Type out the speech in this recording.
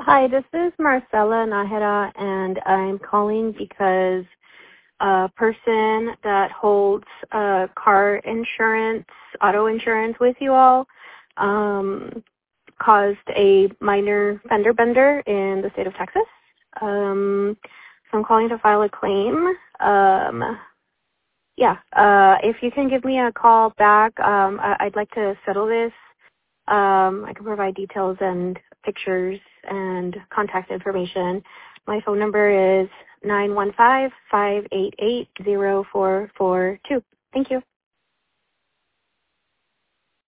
Hi, this is Marcela Nahera, and I'm calling because a person that holds car insurance, auto insurance with you all, caused a minor fender bender in the state of Texas. So I'm calling to file a claim. If you can give me a call back, I'd like to settle this. I can provide details and pictures and contact information. My phone number is 915-588-0442. Thank you.